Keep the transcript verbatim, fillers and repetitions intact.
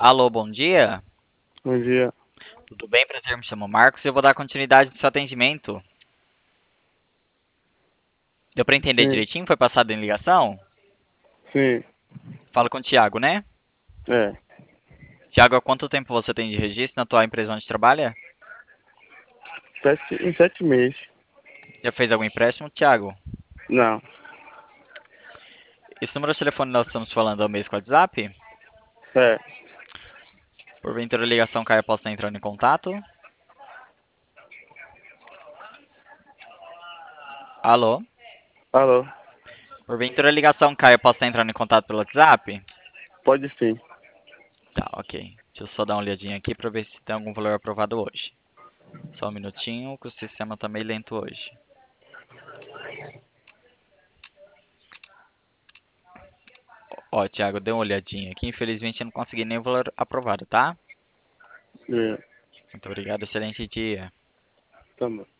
Alô, bom dia. Bom dia. Tudo bem? Prazer, me chamo Marcos e eu vou dar continuidade no seu atendimento. Deu para entender Sim, direitinho? Foi passado em ligação? sim, Fala com o Thiago, né? é. Thiago, há quanto tempo você tem de registro na tua empresa onde trabalha? Sete, em sete meses. Já fez algum empréstimo, Thiago? Não, Esse número de telefone nós estamos falando é o mesmo com o WhatsApp? é. Porventura a ligação cai, eu posso estar entrando em contato? Alô? Alô, Porventura a ligação cai, eu posso estar entrando em contato pelo WhatsApp? pode sim. Tá, ok. Deixa eu só dar uma olhadinha aqui para ver se tem algum valor aprovado hoje. Só um minutinho, que o sistema tá meio lento hoje. Ó, Thiago, dê uma olhadinha aqui. Infelizmente eu não consegui nem o valor aprovado, tá? É, Muito obrigado, excelente dia. tá bom.